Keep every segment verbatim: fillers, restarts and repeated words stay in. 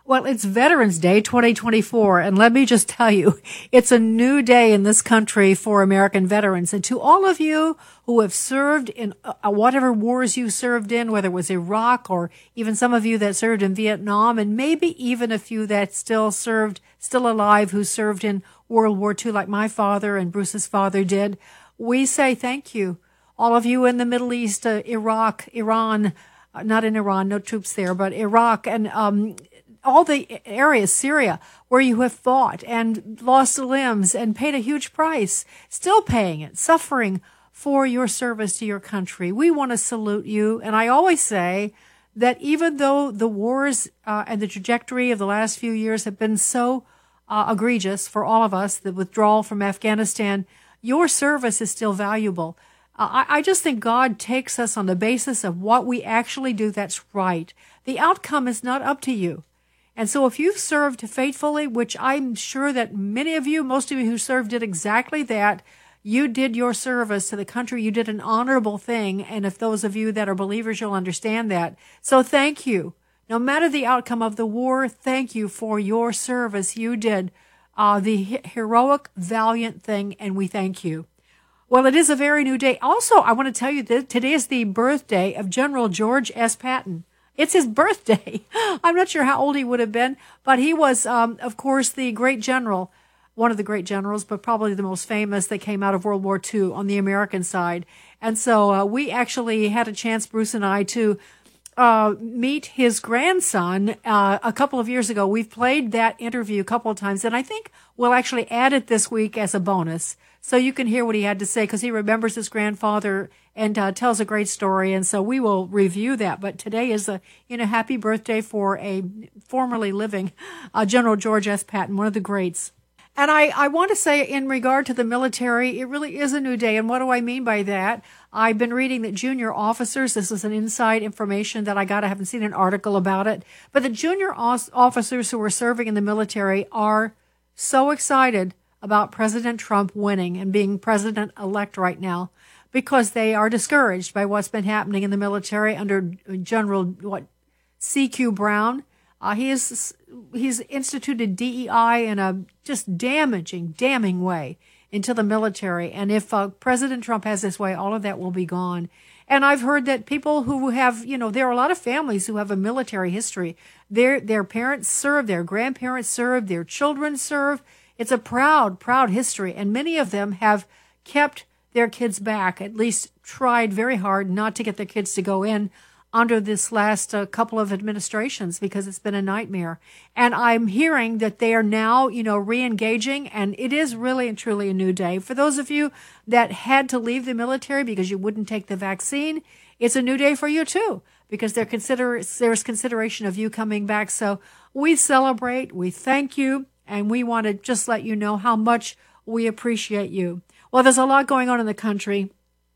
Well, it's Veterans Day twenty twenty-four, and let me just tell you, it's a new day in this country for American veterans. And to all of you who have served in uh, whatever wars you served in, whether it was Iraq or even some of you that served in Vietnam, and maybe even a few that still served, still alive, who served in World War Two like my father and Bruce's father did, we say thank you. All of you in the Middle East, uh, Iraq, Iran, uh, not in Iran, no troops there, but Iraq and um all the areas, Syria, where you have fought and lost limbs and paid a huge price, still paying it, suffering for your service to your country. We want to salute you. And I always say that even though the wars uh, and the trajectory of the last few years have been so uh, egregious for all of us, the withdrawal from Afghanistan, your service is still valuable. Uh, I, I just think God takes us on the basis of what we actually do that's right. The outcome is not up to you. And so if you've served faithfully, which I'm sure that many of you, most of you who served did exactly that, you did your service to the country, you did an honorable thing. And if those of you that are believers, you'll understand that. So thank you. No matter the outcome of the war, thank you for your service. You did uh, the heroic, valiant thing, and we thank you. Well, it is a very new day. Also, I want to tell you that today is the birthday of General George S. Patton. It's his birthday. I'm not sure how old he would have been, but he was, um, of course, the great general, one of the great generals, but probably the most famous that came out of World War Two on the American side. And so uh, we actually had a chance, Bruce and I, to uh, meet his grandson uh, a couple of years ago. We've played that interview a couple of times, and I think we'll actually add it this week as a bonus so you can hear what he had to say, because he remembers his grandfather and uh, tells a great story. And so we will review that. But today is a, you know, happy birthday for a formerly living uh, General George S. Patton, one of the greats. And I, I want to say in regard to the military, it really is a new day. And what do I mean by that? I've been reading that junior officers, this is an inside information that I got, I haven't seen an article about it, but the junior officers who are serving in the military are so excited about President Trump winning and being president-elect right now, because they are discouraged by what's been happening in the military under General what C Q Brown. Uh, he is he's instituted D E I in a just damaging, damning way into the military. And if uh, President Trump has his way, all of that will be gone. And I've heard that people who have, you know, there are a lot of families who have a military history. Their their parents served, their grandparents served, their children served. It's a proud, proud history, and many of them have kept their kids back, at least tried very hard not to get their kids to go in under this last uh, couple of administrations, because it's been a nightmare. And I'm hearing that they are now, you know, re-engaging, and it is really and truly a new day. For those of you that had to leave the military because you wouldn't take the vaccine, it's a new day for you too, because there consider, there's consideration of you coming back. So we celebrate, we thank you, and we want to just let you know how much we appreciate you. Well, there's a lot going on in the country,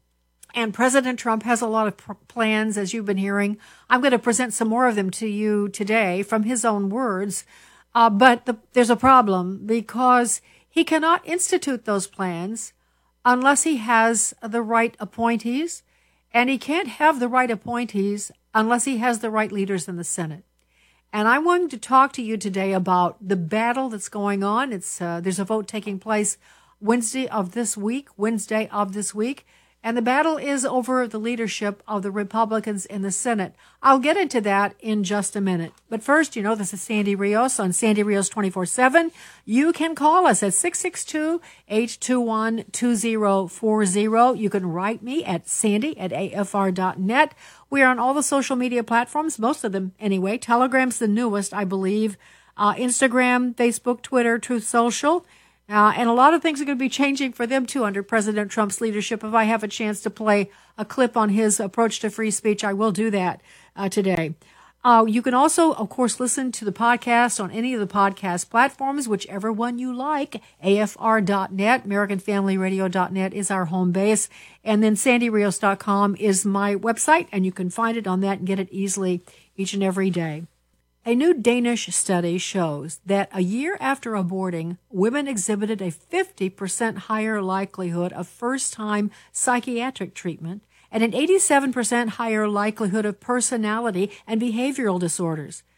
and President Trump has a lot of pr- plans, as you've been hearing. I'm going to present some more of them to you today from his own words. Uh, but the, there's a problem, because he cannot institute those plans unless he has the right appointees, and he can't have the right appointees unless he has the right leaders in the Senate. And I'm going to talk to you today about the battle that's going on. It's uh, there's a vote taking place Wednesday of this week, Wednesday of this week. And the battle is over the leadership of the Republicans in the Senate. I'll get into that in just a minute. But first, you know, this is Sandy Rios on Sandy Rios twenty-four seven. You can call us at six six two, eight two one, two zero four zero. You can write me at sandy at a f r dot net. We are on all the social media platforms, most of them anyway. Telegram's the newest, I believe. Uh, Instagram, Facebook, Twitter, Truth Social. Uh, and a lot of things are going to be changing for them, too, under President Trump's leadership. If I have a chance to play a clip on his approach to free speech, I will do that uh, today. Uh, you can also, of course, listen to the podcast on any of the podcast platforms, whichever one you like. A F R dot net, American Family Radio dot net is our home base. And then sandy rios dot com is my website, and you can find it on that and get it easily each and every day. A new Danish study shows that a year after aborting, women exhibited a fifty percent higher likelihood of first-time psychiatric treatment and an eighty-seven percent higher likelihood of personality and behavioral disorders.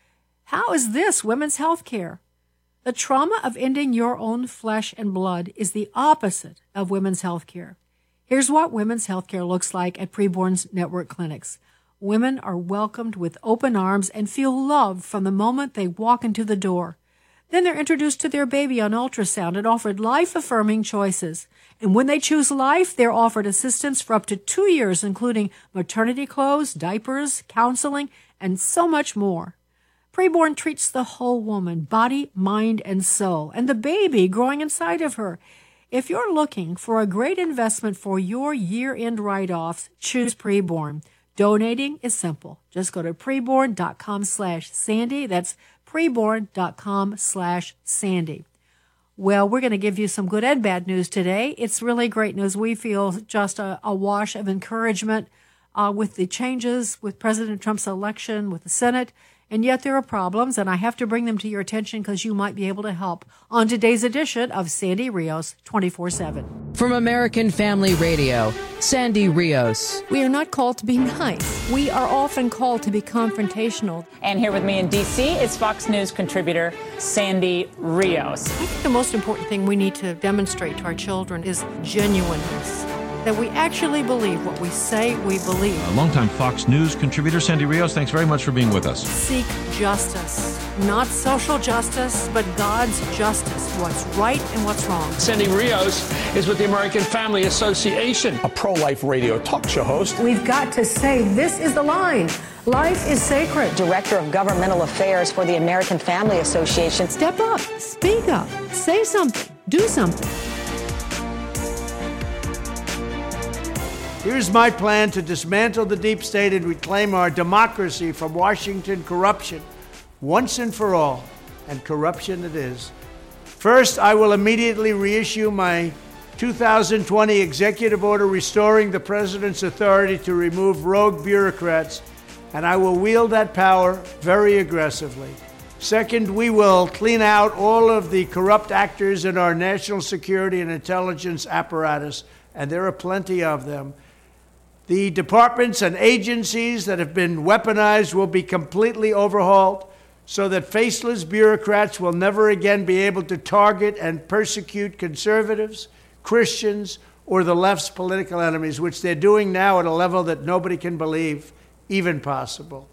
How is this women's health care? The trauma of ending your own flesh and blood is the opposite of women's health care. Here's what women's health care looks like at Preborn's network clinics. Women are welcomed with open arms and feel loved from the moment they walk into the door. Then they're introduced to their baby on ultrasound and offered life-affirming choices. And when they choose life, they're offered assistance for up to two years, including maternity clothes, diapers, counseling, and so much more. Preborn treats the whole woman, body, mind, and soul, and the baby growing inside of her. If you're looking for a great investment for your year-end write-offs, choose Preborn. Donating is simple. Just go to preborn.com slash Sandy. That's preborn.com slash Sandy. Well, we're going to give you some good and bad news today. It's really great news. We feel just a, a wash of encouragement uh, with the changes with President Trump's election, with the Senate. And yet there are problems, and I have to bring them to your attention because you might be able to help on today's edition of Sandy Rios twenty-four seven. From American Family Radio, Sandy Rios. We are not called to be nice. We are often called to be confrontational. And here with me in D C is Fox News contributor Sandy Rios. I think the most important thing we need to demonstrate to our children is genuineness. That we actually believe what we say we believe. Our longtime Fox News contributor, Sandy Rios, thanks very much for being with us. Seek justice. Not social justice, but God's justice. What's right and what's wrong. Sandy Rios is with the American Family Association, a pro-life radio talk show host. We've got to say this is the line. Life is sacred. Director of Governmental Affairs for the American Family Association. Step up. Speak up. Say something. Do something. Here's my plan to dismantle the deep state and reclaim our democracy from Washington corruption once and for all, and corruption it is. First, I will immediately reissue my two thousand twenty executive order restoring the president's authority to remove rogue bureaucrats, and I will wield that power very aggressively. Second, we will clean out all of the corrupt actors in our national security and intelligence apparatus, and there are plenty of them. The departments and agencies that have been weaponized will be completely overhauled so that faceless bureaucrats will never again be able to target and persecute conservatives, Christians, or the left's political enemies, which they're doing now at a level that nobody can believe even possible.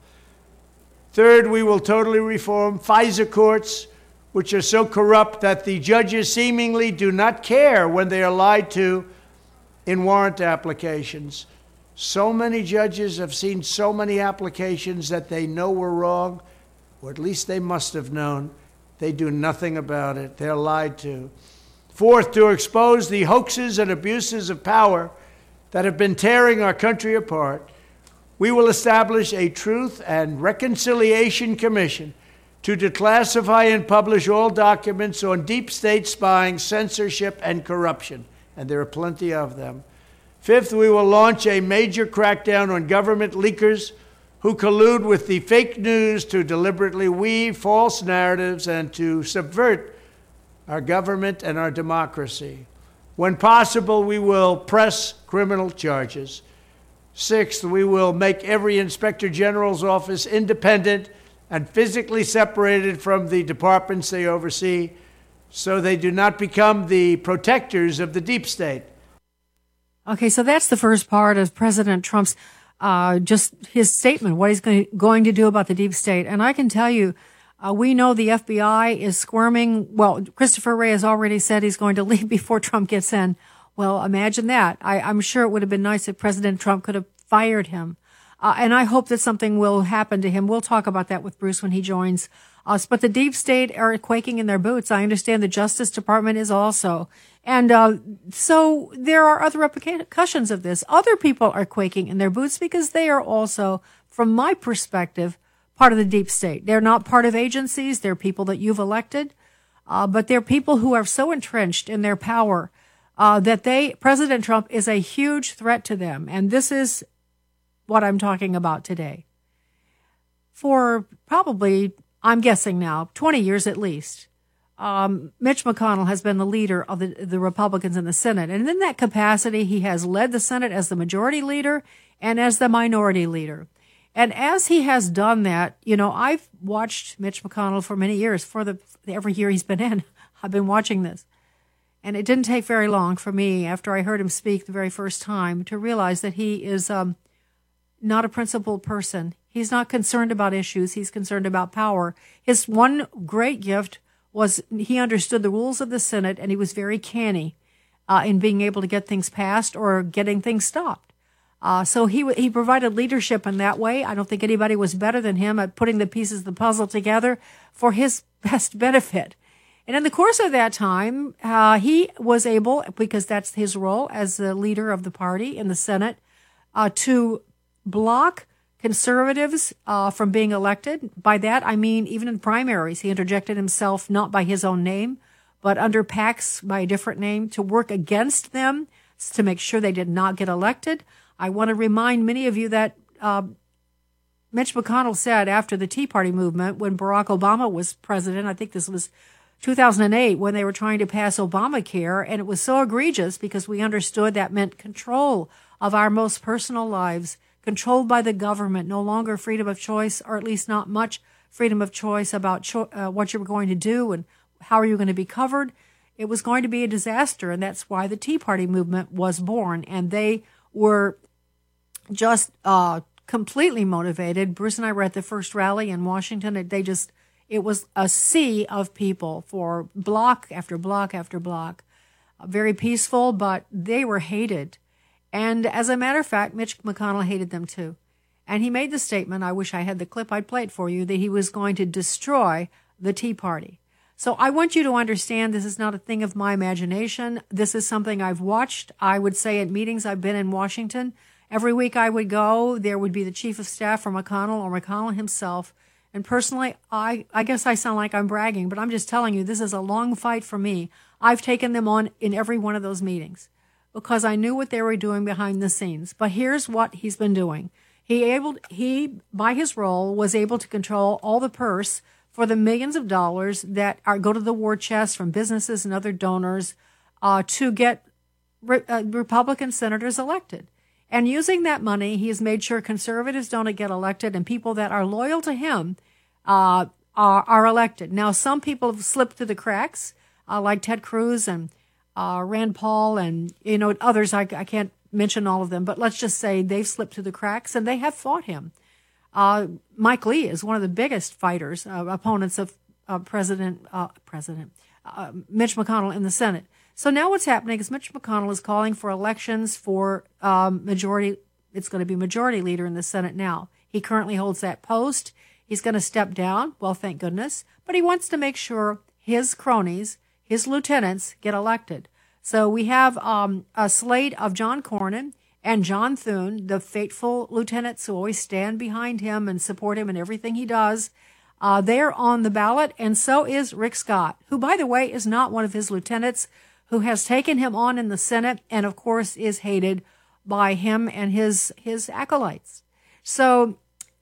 Third, we will totally reform FISA courts, which are so corrupt that the judges seemingly do not care when they are lied to in warrant applications. So many judges have seen so many applications that they know were wrong, or at least they must have known. They do nothing about it. They're lied to. Fourth, to expose the hoaxes and abuses of power that have been tearing our country apart, we will establish a Truth and Reconciliation Commission to declassify and publish all documents on deep state spying, censorship, and corruption, and there are plenty of them. Fifth, we will launch a major crackdown on government leakers who collude with the fake news to deliberately weave false narratives and to subvert our government and our democracy. When possible, we will press criminal charges. Sixth, we will make every Inspector General's office independent and physically separated from the departments they oversee so they do not become the protectors of the deep state. Okay, so that's the first part of President Trump's, uh, just his statement, what he's going to, going to do about the deep state. And I can tell you, uh, we know the F B I is squirming. Well, Christopher Wray has already said he's going to leave before Trump gets in. Well, imagine that. I, I'm sure it would have been nice if President Trump could have fired him. Uh, and I hope that something will happen to him. We'll talk about that with Bruce when he joins us. But the deep state are quaking in their boots. I understand the Justice Department is also. And uh, so there are other repercussions of this. Other people are quaking in their boots because they are also, from my perspective, part of the deep state. They're not part of agencies. They're people that you've elected. Uh, but they're people who are so entrenched in their power uh, that they, President Trump is a huge threat to them. And this is what I'm talking about today. For probably, I'm guessing now, twenty years at least, um, Mitch McConnell has been the leader of the, the Republicans in the Senate. And in that capacity, he has led the Senate as the majority leader and as the minority leader. And as he has done that, you know, I've watched Mitch McConnell for many years. For the every year he's been in, I've been watching this. And it didn't take very long for me, after I heard him speak the very first time, to realize that he is um, not a principled person. He's not concerned about issues. He's concerned about power. His one great gift was he understood the rules of the Senate, and he was very canny uh, in being able to get things passed or getting things stopped. Uh, so he he provided leadership in that way. I don't think anybody was better than him at putting the pieces of the puzzle together for his best benefit. And in the course of that time, uh, he was able, because that's his role as the leader of the party in the Senate, uh, to block conservatives uh, from being elected. By that, I mean even in primaries, he interjected himself not by his own name, but under PACs by a different name to work against them to make sure they did not get elected. I want to remind many of you that uh, Mitch McConnell said after the Tea Party movement, when Barack Obama was president, I think this was two thousand eight, when they were trying to pass Obamacare, and it was so egregious because we understood that meant control of our most personal lives, controlled by the government, no longer freedom of choice, or at least not much freedom of choice about cho- uh, what you were going to do and how are you going to be covered. It was going to be a disaster, and that's why the Tea Party movement was born, and they were just uh, completely motivated. Bruce and I were at the first rally in Washington, and they just... It was a sea of people for block after block after block. Very peaceful, but they were hated. And as a matter of fact, Mitch McConnell hated them too. And he made the statement, I wish I had the clip, I'd play it for you, that he was going to destroy the Tea Party. So I want you to understand this is not a thing of my imagination. This is something I've watched. I would say at meetings I've been in Washington, every week I would go, there would be the chief of staff for McConnell or McConnell himself. And personally, I, I guess I sound like I'm bragging, but I'm just telling you, this is a long fight for me. I've taken them on in every one of those meetings because I knew what they were doing behind the scenes. But here's what he's been doing. He able he, by his role, was able to control all the purse for the millions of dollars that are go to the war chest from businesses and other donors uh, to get re- uh, Republican senators elected. And using that money, he has made sure conservatives don't get elected and people that are loyal to him uh, are, are elected. Now, some people have slipped through the cracks, uh, like Ted Cruz and uh, Rand Paul and, you know, others. I, I can't mention all of them, but let's just say they've slipped through the cracks and they have fought him. Uh, Mike Lee is one of the biggest fighters, uh, opponents of uh, President, uh, President uh, Mitch McConnell in the Senate. So now what's happening is Mitch McConnell is calling for elections for um, majority. It's going to be majority leader in the Senate now. He currently holds that post. He's going to step down. Well, thank goodness. But he wants to make sure his cronies, his lieutenants, get elected. So we have um, a slate of John Cornyn and John Thune, the faithful lieutenants who always stand behind him and support him in everything he does. Uh, they're on the ballot, and so is Rick Scott, who, by the way, is not one of his lieutenants, who has taken him on in the Senate and, of course, is hated by him and his his acolytes. So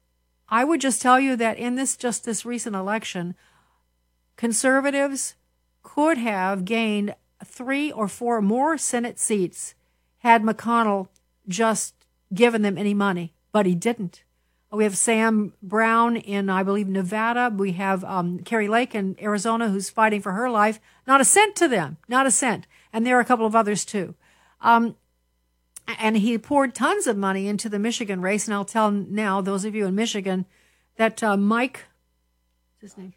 I would just tell you that in this just this recent election, conservatives could have gained three or four more Senate seats had McConnell just given them any money, but he didn't. We have Sam Brown in, I believe, Nevada. We have um, Carrie Lake in Arizona, who's fighting for her life. Not a cent to them, not a cent. And there are a couple of others, too. Um, and he poured tons of money into the Michigan race. And I'll tell now, those of you in Michigan, that uh, Mike, what's his name?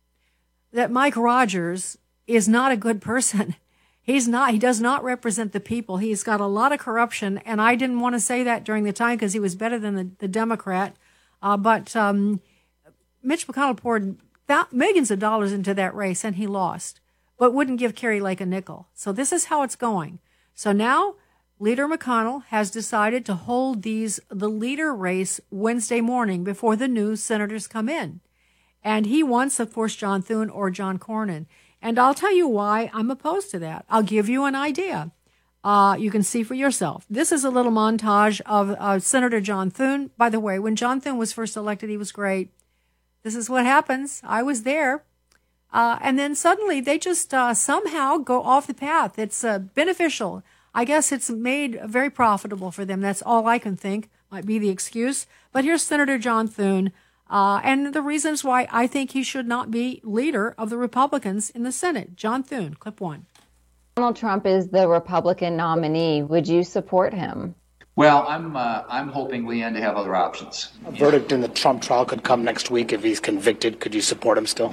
That Mike Rogers is not a good person. He's not, he does not represent the people. He's got a lot of corruption, and I didn't want to say that during the time because he was better than the, the Democrat. Uh, but um, Mitch McConnell poured th- millions of dollars into that race, and he lost, but wouldn't give Carrie Lake a nickel. So this is how it's going. So now Leader McConnell has decided to hold these the leader race Wednesday morning before the new senators come in. And he wants, of course, John Thune or John Cornyn. And I'll tell you why I'm opposed to that. I'll give you an idea. Uh, you can see for yourself. This is a little montage of uh, Senator John Thune. By the way, when John Thune was first elected, he was great. This is what happens. I was there. Uh, and then suddenly they just uh, somehow go off the path. It's uh, beneficial. I guess it's made very profitable for them. That's all I can think might be the excuse. But here's Senator John Thune, uh, and the reasons why I think he should not be leader of the Republicans in the Senate. John Thune, clip one. Donald Trump is the Republican nominee. Would you support him? Well, I'm uh, I'm hoping, Leanne, to have other options. A verdict in the Trump trial could come next week if he's convicted. Could you support him still?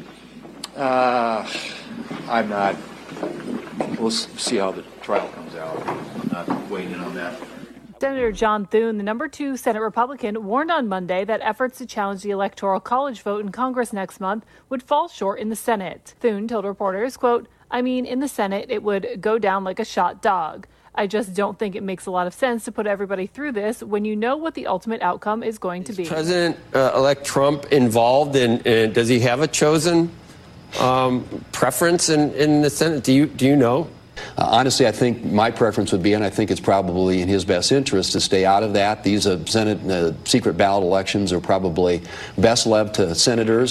Uh, I'm not. We'll see how the trial comes out. I'm not weighing in on that. Senator John Thune, the number two Senate Republican, warned on Monday that efforts to challenge the Electoral College vote in Congress next month would fall short in the Senate. Thune told reporters, quote, I mean, in the Senate, it would go down like a shot dog. I just don't think it makes a lot of sense to put everybody through this when you know what the ultimate outcome is going to be. Is President-elect uh, Trump involved in, in, does he have a chosen um, preference in, in the Senate? Do you, do you know? Uh, honestly, I think my preference would be, and I think it's probably in his best interest, to stay out of that. These uh, Senate uh, secret ballot elections are probably best left to senators.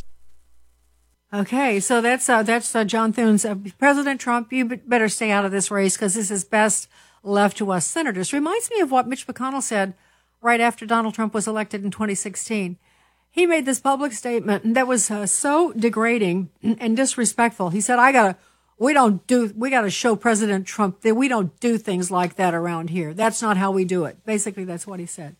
Okay, so that's uh, that's uh, John Thune's. Uh, President Trump, you better stay out of this race because this is best left to us senators. Reminds me of what Mitch McConnell said right after Donald Trump was elected in twenty sixteen. He made this public statement that was uh, so degrading and disrespectful. He said, "I gotta, we don't do, we gotta show President Trump that we don't do things like that around here. That's not how we do it." Basically, that's what he said.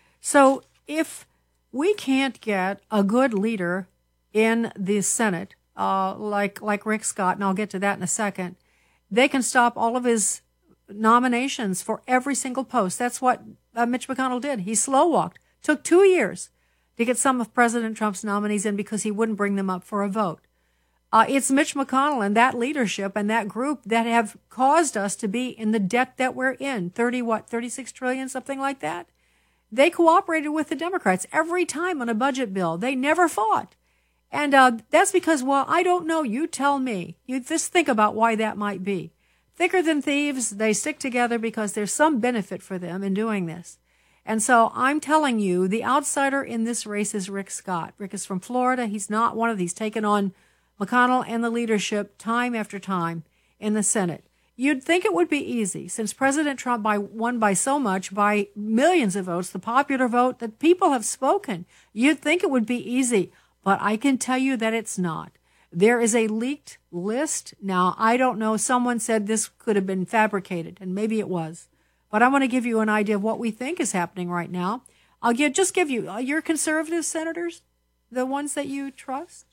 So if we can't get a good leader in the Senate, uh, like like Rick Scott, and I'll get to that in a second, they can stop all of his nominations for every single post. That's what uh, Mitch McConnell did. He slow walked. Took two years to get some of President Trump's nominees in because he wouldn't bring them up for a vote. Uh, it's Mitch McConnell and that leadership and that group that have caused us to be in the debt that we're in. thirty, what, thirty-six trillion, something like that. They cooperated with the Democrats every time on a budget bill. They never fought. And uh, that's because, well, I don't know. You tell me. You just think about why that might be. Thicker than thieves, they stick together because there's some benefit for them in doing this. And so I'm telling you, the outsider in this race is Rick Scott. Rick is from Florida. He's not one of these taken on McConnell and the leadership time after time in the Senate. You'd think it would be easy since President Trump by, won by so much, by millions of votes, the popular vote, that people have spoken. You'd think it would be easy. But I can tell you that it's not. There is a leaked list. Now, I don't know. Someone said this could have been fabricated, and maybe it was. But I want to give you an idea of what we think is happening right now. I'll give, just give you uh, your conservative senators, the ones that you trust.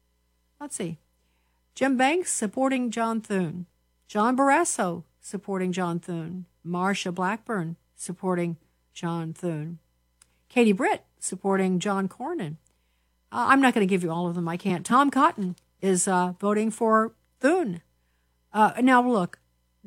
Let's see. Jim Banks supporting John Thune. John Barrasso supporting John Thune. Marsha Blackburn supporting John Thune. Katie Britt supporting John Cornyn. Uh, I'm not going to give you all of them. I can't. Tom Cotton is uh, voting for Thune. Uh, now, look,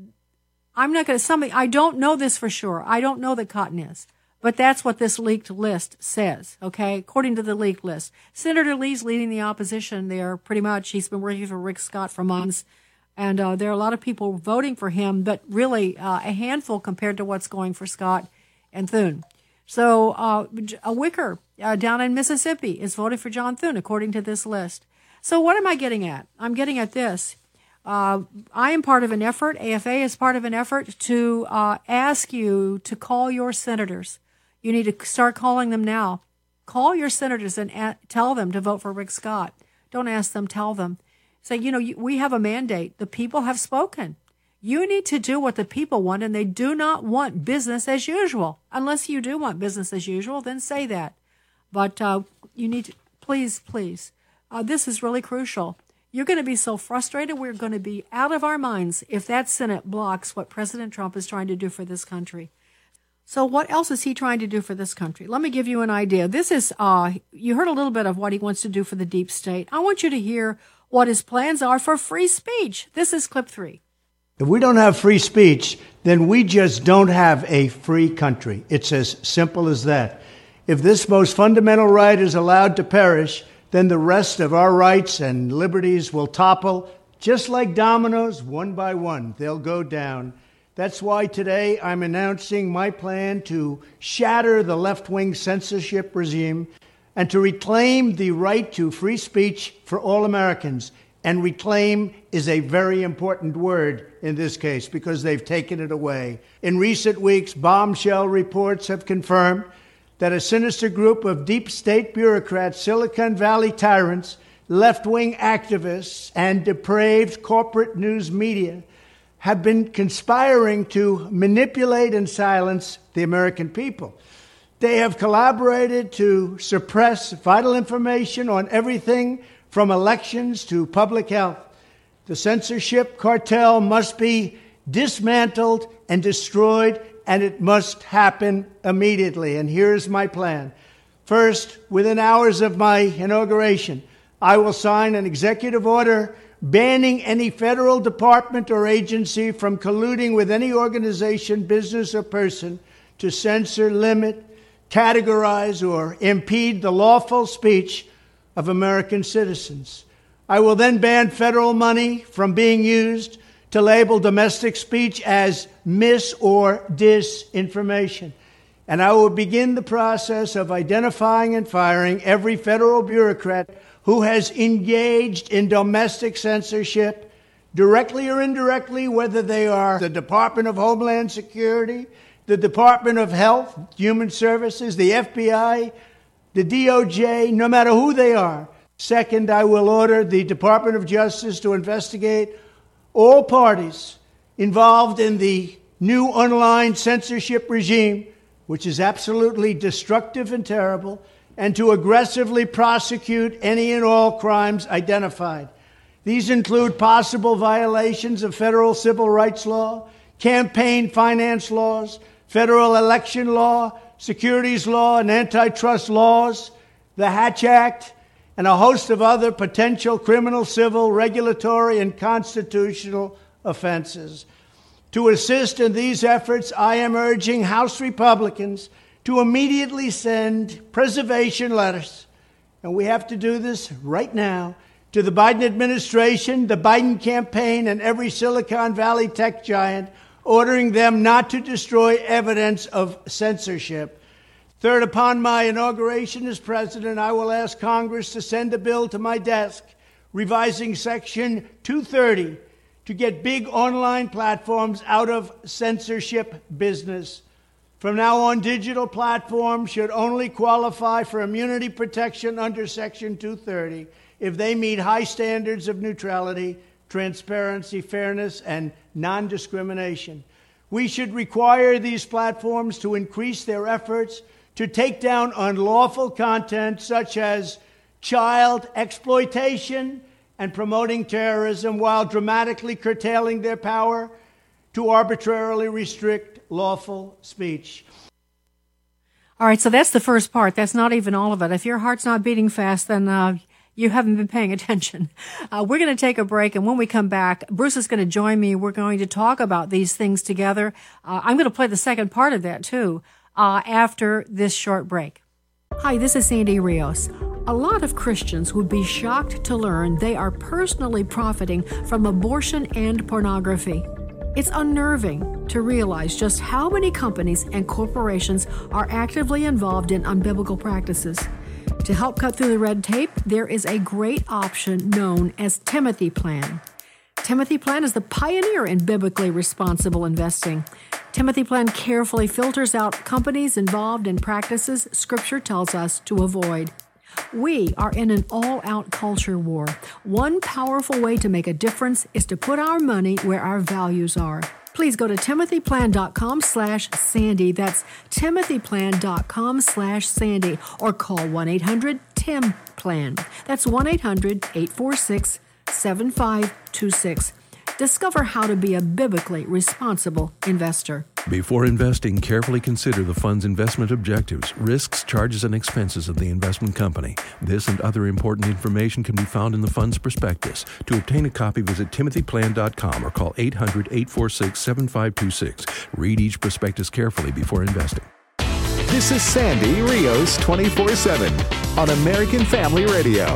I'm not going to, somebody, I don't know this for sure. I don't know that Cotton is. But that's what this leaked list says, okay? According to the leaked list. Senator Lee's leading the opposition there pretty much. He's been working for Rick Scott for months. And uh, there are a lot of people voting for him, but really uh, a handful compared to what's going for Scott and Thune. So uh, a Wicker uh, down in Mississippi is voting for John Thune, according to this list. So what am I getting at? I'm getting at this. Uh, I am part of an effort, A F A is part of an effort to uh, ask you to call your senators. You need to start calling them now. Call your senators and a- tell them to vote for Rick Scott. Don't ask them, tell them. Say, you know, you, we have a mandate. The people have spoken. You need to do what the people want, and they do not want business as usual. Unless you do want business as usual, then say that. But uh, you need to, please, please, uh, this is really crucial. You're going to be so frustrated, we're going to be out of our minds if that Senate blocks what President Trump is trying to do for this country. So what else is he trying to do for this country? Let me give you an idea. This is, uh, you heard a little bit of what he wants to do for the deep state. I want you to hear what his plans are for free speech. This is clip three. If we don't have free speech, then we just don't have a free country. It's as simple as that. If this most fundamental right is allowed to perish, then the rest of our rights and liberties will topple, just like dominoes, one by one. They'll go down. That's why today I'm announcing my plan to shatter the left-wing censorship regime and to reclaim the right to free speech for all Americans. And reclaim is a very important word in this case because they've taken it away. In recent weeks, bombshell reports have confirmed that a sinister group of deep state bureaucrats, Silicon Valley tyrants, left-wing activists, and depraved corporate news media have been conspiring to manipulate and silence the American people. They have collaborated to suppress vital information on everything from elections to public health. The censorship cartel must be dismantled and destroyed, and it must happen immediately. And here's my plan. First, within hours of my inauguration, I will sign an executive order banning any federal department or agency from colluding with any organization, business, or person to censor, limit, categorize, or impede the lawful speech of American citizens. I will then ban federal money from being used to label domestic speech as mis- or disinformation. And I will begin the process of identifying and firing every federal bureaucrat who has engaged in domestic censorship, directly or indirectly, whether they are the Department of Homeland Security, the Department of Health, Human Services, the F B I, the D O J, no matter who they are. Second, I will order the Department of Justice to investigate all parties involved in the new online censorship regime, which is absolutely destructive and terrible, and to aggressively prosecute any and all crimes identified. These include possible violations of federal civil rights law, campaign finance laws, federal election law, securities law, and antitrust laws, the Hatch Act, and a host of other potential criminal, civil, regulatory, and constitutional offenses. To assist in these efforts, I am urging House Republicans to immediately send preservation letters, and we have to do this right now, to the Biden administration, the Biden campaign, and every Silicon Valley tech giant, ordering them not to destroy evidence of censorship. Third, upon my inauguration as president, I will ask Congress to send a bill to my desk revising Section two thirty to get big online platforms out of censorship business. From now on, digital platforms should only qualify for immunity protection under Section two thirty if they meet high standards of neutrality, transparency, fairness, and non-discrimination. We should require these platforms to increase their efforts to take down unlawful content such as child exploitation and promoting terrorism, while dramatically curtailing their power to arbitrarily restrict lawful speech. All right, so that's the first part. That's not even all of it. If your heart's not beating fast, then uh, you haven't been paying attention. Uh, we're going to take a break, and when we come back, Bruce is going to join me. We're going to talk about these things together. Uh, I'm going to play the second part of that, too, uh, after this short break. Hi, this is Sandy Rios. A lot of Christians would be shocked to learn they are personally profiting from abortion and pornography. It's unnerving to realize just how many companies and corporations are actively involved in unbiblical practices. To help cut through the red tape, there is a great option known as Timothy Plan. Timothy Plan is the pioneer in biblically responsible investing. Timothy Plan carefully filters out companies involved in practices Scripture tells us to avoid. We are in an all-out culture war. One powerful way to make a difference is to put our money where our values are. Please go to timothyplan.com slash Sandy. That's timothyplan.com slash Sandy. Or call one eight hundred T I M Plan. That's one eight hundred eight four six seven five two six. Discover how to be a biblically responsible investor. Before investing, carefully consider the fund's investment objectives, risks, charges, and expenses of the investment company. This and other important information can be found in the fund's prospectus. To obtain a copy, visit timothy plan dot com or call eight hundred eight four six seven five two six. Read each prospectus carefully before investing. This is Sandy Rios twenty-four seven on American Family Radio.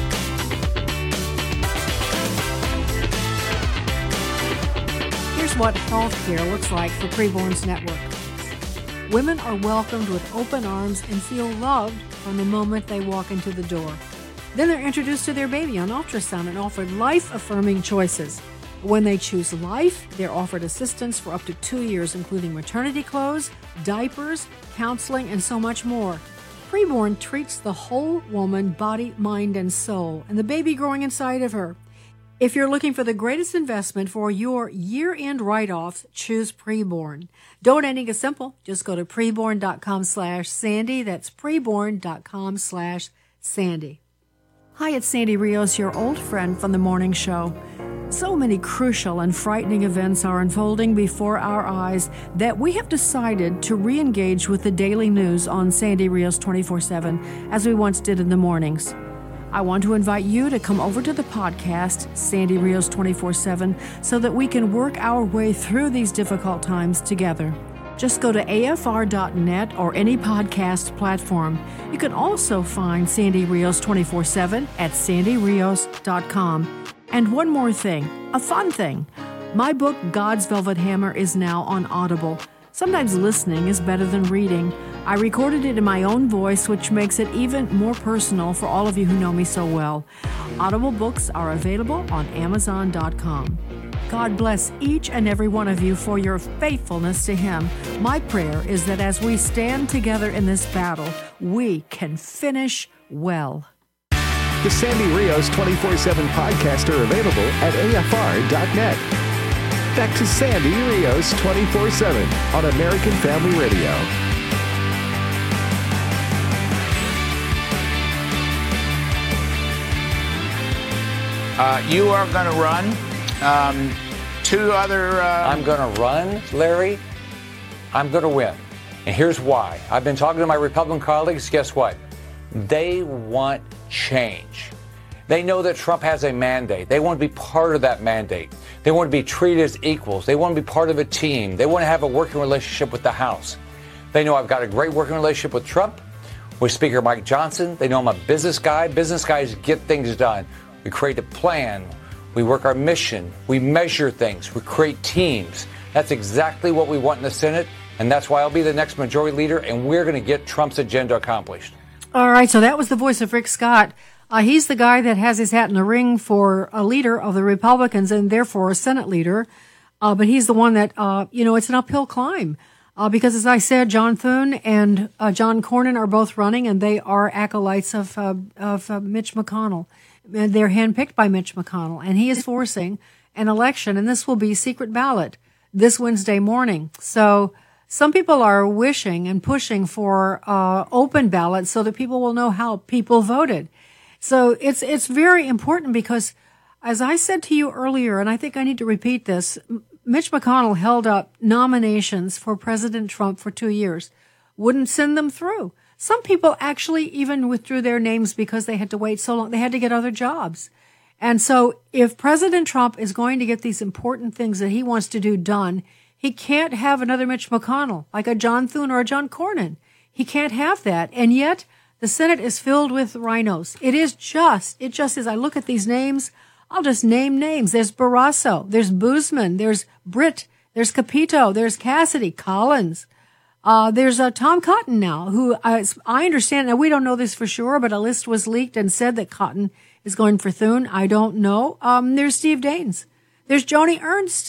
What healthcare looks like for Preborn's Network. Women are welcomed with open arms and feel loved from the moment they walk into the door. Then they're introduced to their baby on ultrasound and offered life-affirming choices. When they choose life, they're offered assistance for up to two years, including maternity clothes, diapers, counseling, and so much more. Preborn treats the whole woman, body, mind, and soul, and the baby growing inside of her. If you're looking for the greatest investment for your year-end write-offs, choose Preborn. Donating is simple. Just go to preborn.com slash Sandy. That's preborn.com slash Sandy. Hi, it's Sandy Rios, your old friend from the morning show. So many crucial and frightening events are unfolding before our eyes that we have decided to re-engage with the daily news on Sandy Rios twenty-four seven, as we once did in the mornings. I want to invite you to come over to the podcast, Sandy Rios twenty-four seven, so that we can work our way through these difficult times together. Just go to A F R dot net or any podcast platform. You can also find Sandy Rios twenty-four seven at sandy rios dot com. And one more thing, a fun thing. My book, God's Velvet Hammer, is now on Audible. Sometimes listening is better than reading. I recorded it in my own voice, which makes it even more personal for all of you who know me so well. Audible books are available on amazon dot com. God bless each and every one of you for your faithfulness to Him. My prayer is that as we stand together in this battle, we can finish well. The Sandy Rios twenty-four seven podcast are available at A F R dot net. Back to Sandy Rios twenty-four seven on American Family Radio. Uh, you are going to run. Um, two other... Uh... I'm going to run, Larry. I'm going to win. And here's why. I've been talking to my Republican colleagues. Guess what? They want change. They know that Trump has a mandate. They want to be part of that mandate. They want to be treated as equals. They want to be part of a team. They want to have a working relationship with the House. They know I've got a great working relationship with Trump, with Speaker Mike Johnson. They know I'm a business guy. Business guys get things done. We create a plan. We work our mission. We measure things. We create teams. That's exactly what we want in the Senate, and that's why I'll be the next majority leader, and we're going to get Trump's agenda accomplished. All right, so that was the voice of Rick Scott. Uh, he's the guy that has his hat in the ring for a leader of the Republicans and therefore a Senate leader. Uh, but he's the one that, uh, you know, it's an uphill climb. Uh, because as I said, John Thune and uh, John Cornyn are both running, and they are acolytes of, uh, of uh, Mitch McConnell. And they're handpicked by Mitch McConnell, and he is forcing an election, and this will be secret ballot this Wednesday morning. So some people are wishing and pushing for uh, open ballots so that people will know how people voted. So it's it's very important because, as I said to you earlier, and I think I need to repeat this, Mitch McConnell held up nominations for President Trump for two years, wouldn't send them through. Some people actually even withdrew their names because they had to wait so long. They had to get other jobs. And so if President Trump is going to get these important things that he wants to do done, he can't have another Mitch McConnell, like a John Thune or a John Cornyn. He can't have that. And yet the Senate is filled with rhinos. It is just, it just is. I look at these names, I'll just name names. There's Barrasso, there's Boozman, there's Britt, there's Capito, there's Cassidy, Collins. Uh, there's uh, Tom Cotton now, who uh, I understand, now we don't know this for sure, but a list was leaked and said that Cotton is going for Thune. I don't know. Um, there's Steve Daines. There's Joni Ernst.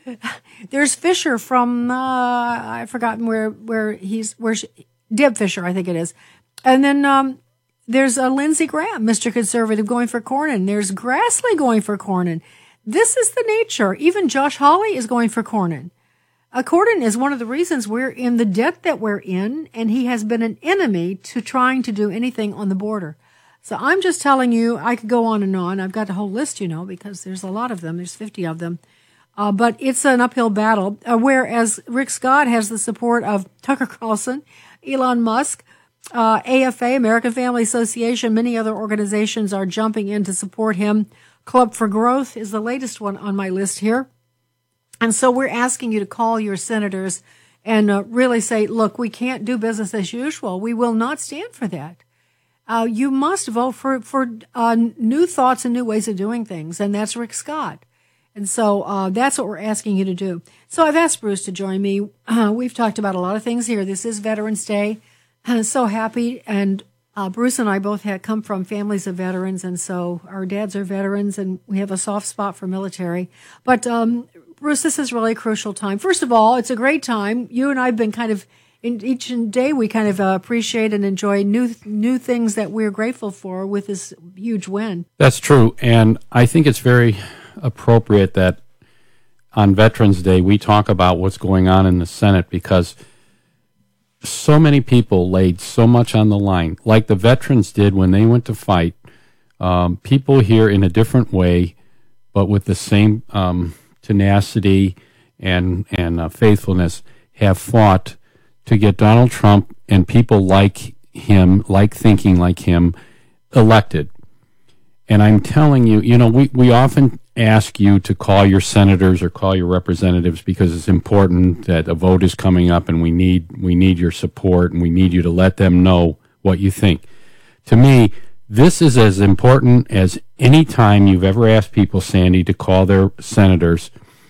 There's Fisher from, uh, I've forgotten where, where he's, where she, Deb Fisher, I think it is. And then, um, there's uh, Lindsey Graham, Mister Conservative, going for Cornyn. There's Grassley going for Cornyn. This is the nature. Even Josh Hawley is going for Cornyn. Uh, Cornyn is one of the reasons we're in the debt that we're in, and he has been an enemy to trying to do anything on the border. So I'm just telling you, I could go on and on. I've got a whole list, you know, because there's a lot of them. There's fifty of them. Uh, but it's an uphill battle, uh, whereas Rick Scott has the support of Tucker Carlson, Elon Musk, uh, A F A, American Family Association, many other organizations are jumping in to support him. Club for Growth is the latest one on my list here. And so we're asking you to call your senators and uh, really say, look, we can't do business as usual. We will not stand for that. Uh, you must vote for, for uh, new thoughts and new ways of doing things, and that's Rick Scott. And so uh, that's what we're asking you to do. So I've asked Bruce to join me. Uh, we've talked about a lot of things here. This is Veterans Day. I'm so happy and Uh, Bruce and I both had come from families of veterans, and so our dads are veterans, and we have a soft spot for military. But, um, Bruce, this is really a crucial time. First of all, it's a great time. You and I have been kind of, in each day we kind of uh, appreciate and enjoy new new things that we're grateful for with this huge win. That's true, and I think it's very appropriate that on Veterans Day we talk about what's going on in the Senate, because so many people laid so much on the line, like the veterans did when they went to fight. Um, people here in a different way, but with the same um, tenacity and and uh, faithfulness, have fought to get Donald Trump and people like him, like thinking like him, elected. And I'm telling you, you know, we, we often ask you to call your senators or call your representatives because it's important that a vote is coming up and we need we need your support and we need you to let them know what you think. To me, this is as important as any time you've ever asked people, Sandy, to call their senators,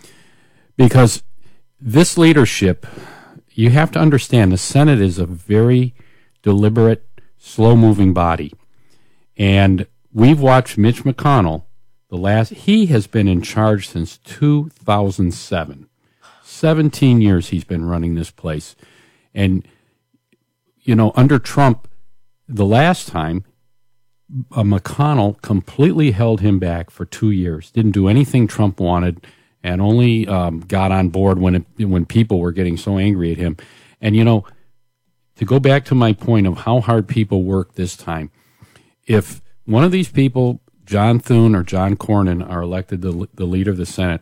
because this leadership, you have to understand, the Senate is a very deliberate, slow-moving body. And we've watched Mitch McConnell, the last, he has been in charge since two thousand seven. seventeen years he's been running this place. And, you know, under Trump, the last time, uh, McConnell completely held him back for two years, didn't do anything Trump wanted, and only um, got on board when it, when people were getting so angry at him. And, you know, to go back to my point of how hard people work this time, if one of these people, John Thune or John Cornyn, are elected the, the leader of the Senate,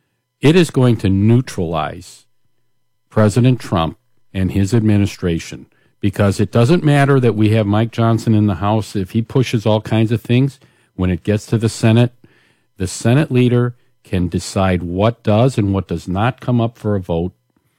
it is going to neutralize President Trump and his administration, because it doesn't matter that we have Mike Johnson in the House. If he pushes all kinds of things, when it gets to the Senate, the Senate leader can decide what does and what does not come up for a vote.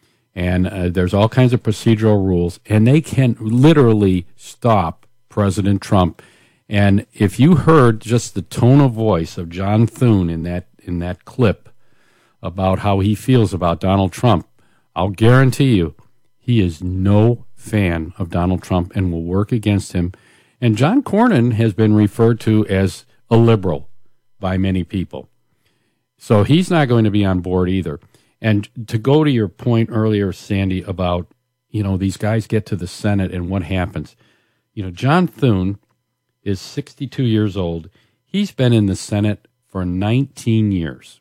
And uh, there's all kinds of procedural rules, and they can literally stop President Trump. And if you heard just the tone of voice of John Thune in that in that clip about how he feels about Donald Trump, I'll guarantee you he is no fan of Donald Trump and will work against him. And John Cornyn has been referred to as a liberal by many people. So he's not going to be on board either. And to go to your point earlier, Sandy, about, you know, these guys get to the Senate and what happens. You know, John Thune is sixty-two years old. He's been in the Senate for nineteen years.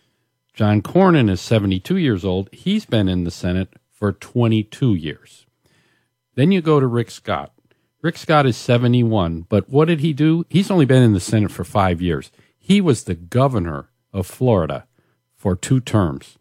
John Cornyn is seventy-two years old. He's been in the Senate for twenty-two years. Then you go to Rick Scott. Rick Scott is seventy-one, but what did he do? He's only been in the Senate for five years. He was the governor of Florida for two terms.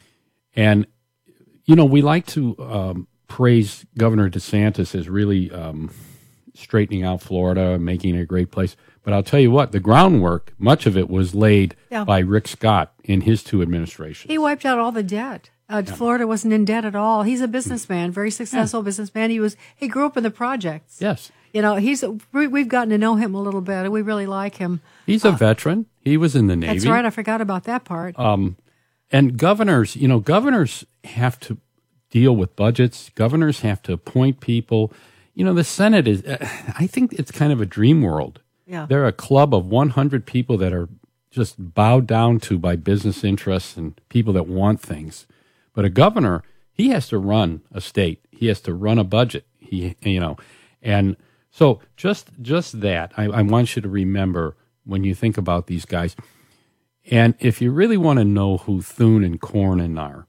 And, you know, we like to um, praise Governor DeSantis as really um, straightening out Florida, making it a great place. But I'll tell you what, the groundwork, much of it was laid yeah. by Rick Scott in his two administrations. He wiped out all the debt. Uh, yeah. Florida wasn't in debt at all. He's a businessman, very successful yeah. businessman. He was he grew up in the projects. Yes. You know, he's we, we've gotten to know him a little bit. We really like him. He's a uh, veteran. He was in the Navy. That's right. I forgot about that part. Um, and governors, you know, governors have to deal with budgets. Governors have to appoint people. You know, the Senate is, uh, I think it's kind of a dream world. Yeah. They're a club of one hundred people that are just bowed down to by business interests and people that want things. But a governor, he has to run a state. He has to run a budget. He, you know, and so just just that, I, I want you to remember when you think about these guys. And if you really want to know who Thune and Cornyn are,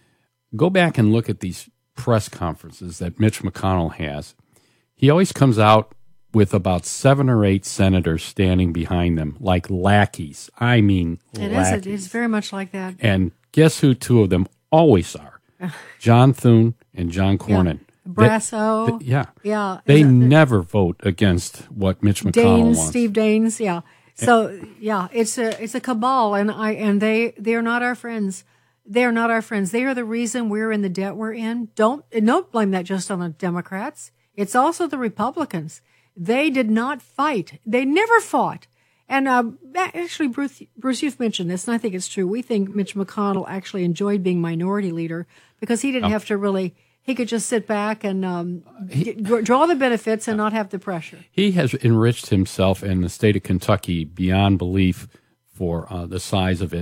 go back and look at these press conferences that Mitch McConnell has. He always comes out with about seven or eight senators standing behind them, like lackeys. I mean, it lackeys. is. It's very much like that. And guess who two of them always are? John Thune and John Cornyn. Yeah. Brasso. They, they, yeah. Yeah. They never vote against what Mitch McConnell Daines, wants. Steve Daines, yeah. So, yeah, it's a it's a cabal, and I and they they are not our friends. They are not our friends. They are the reason we're in the debt we're in. Don't don't blame that just on the Democrats. It's also the Republicans. They did not fight. They never fought. And uh, actually, Bruce, Bruce, you've mentioned this, and I think it's true. We think Mitch McConnell actually enjoyed being minority leader because he didn't oh. have to really, he could just sit back and um, he, draw the benefits and not have the pressure. He has enriched himself in the state of Kentucky beyond belief for uh, the size of it.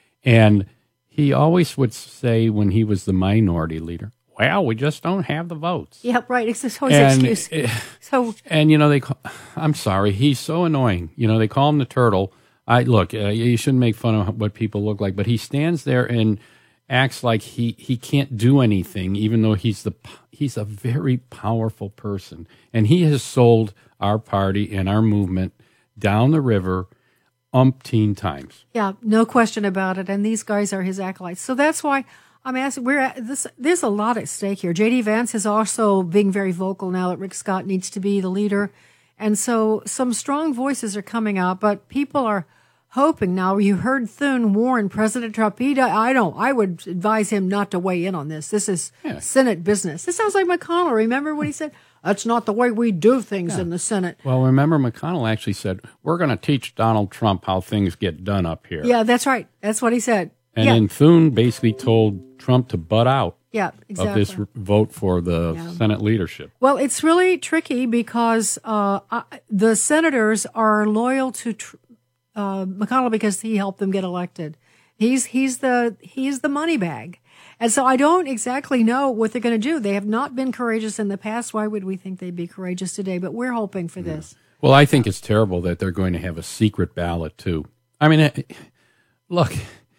And he always would say when he was the minority leader, well, we just don't have the votes. Yeah, right. It's his always and, excuse. So, and, you know, they call, I'm sorry, he's so annoying. You know, they call him the turtle. I Look, uh, you shouldn't make fun of what people look like, but he stands there and acts like he, he can't do anything, even though he's the he's a very powerful person. And he has sold our party and our movement down the river umpteen times. Yeah, no question about it. And these guys are his acolytes. So that's why I'm asking, we're at this, there's a lot at stake here. J D Vance is also being very vocal now that Rick Scott needs to be the leader. And so some strong voices are coming out, but people are hoping now. You heard Thune warn President Trump. He, I don't, I would advise him not to weigh in on this. This is yeah. Senate business. This sounds like McConnell. Remember when he said, that's not the way we do things yeah. in the Senate. Well, remember McConnell actually said, we're going to teach Donald Trump how things get done up here. Yeah, that's right. That's what he said. And yeah. then Thune basically told Trump to butt out yeah, exactly. of this r- vote for the yeah. Senate leadership. Well, it's really tricky because uh, I, the senators are loyal to tr- uh, McConnell because he helped them get elected. He's he's the he's the money bag. And so I don't exactly know what they're going to do. They have not been courageous in the past. Why would we think they'd be courageous today? But we're hoping for yeah. this. Well, I think it's terrible that they're going to have a secret ballot, too. I mean, look,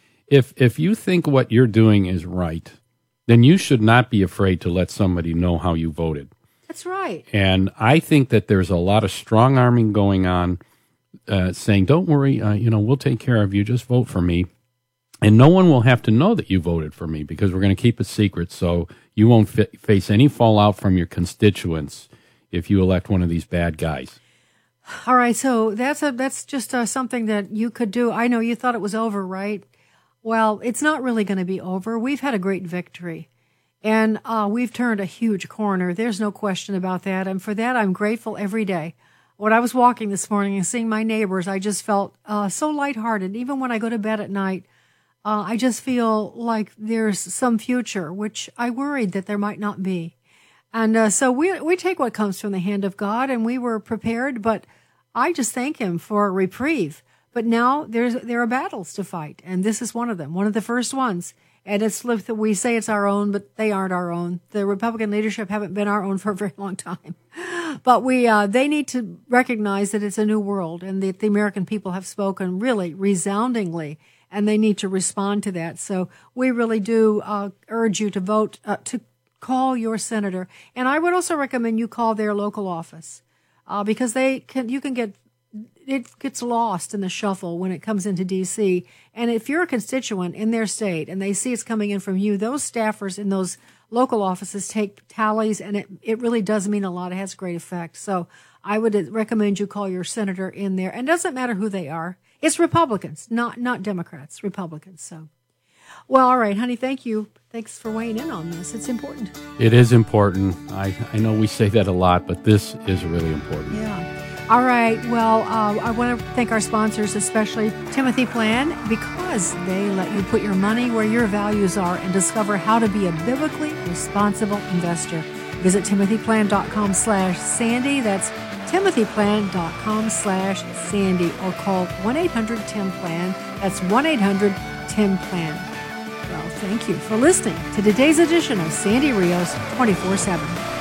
if if you think what you're doing is right, then you should not be afraid to let somebody know how you voted. That's right. And I think that there's a lot of strong-arming going on, uh, saying, don't worry, uh, you know, we'll take care of you, just vote for me. And no one will have to know that you voted for me because we're going to keep it secret so you won't fi- face any fallout from your constituents if you elect one of these bad guys. All right, so that's a that's just uh, something that you could do. I know you thought it was over, right? Well, it's not really going to be over. We've had a great victory, and uh, we've turned a huge corner. There's no question about that, and for that, I'm grateful every day. When I was walking this morning and seeing my neighbors, I just felt uh, so lighthearted. Even when I go to bed at night, uh, I just feel like there's some future, which I worried that there might not be. And uh, so we we take what comes from the hand of God, and we were prepared, but I just thank him for a reprieve. But now there's there are battles to fight, and this is one of them, one of the first ones. And it's we say it's our own, but they aren't our own. The Republican leadership haven't been our own for a very long time. But we uh, they need to recognize that it's a new world, and that the American people have spoken really resoundingly, and they need to respond to that. So we really do uh, urge you to vote uh, to. Call your senator. And I would also recommend you call their local office uh, because they can, you can get, it gets lost in the shuffle when it comes into D C. And if you're a constituent in their state and they see it's coming in from you, those staffers in those local offices take tallies, and it, it really does mean a lot. It has great effect. So I would recommend you call your senator in there. And it doesn't matter who they are. It's Republicans, not, not Democrats, Republicans. So, well, all right, honey, thank you. Thanks for weighing in on this. It's important. It is important. I, I know we say that a lot, but this is really important. Yeah. All right. Well, uh, I want to thank our sponsors, especially Timothy Plan, because they let you put your money where your values are and discover how to be a biblically responsible investor. Visit timothyplan.com slash Sandy. That's timothyplan.com slash Sandy, or call one eight hundred T I M plan. That's one eight hundred T I M plan. Well, thank you for listening to today's edition of Sandy Rios twenty-four seven.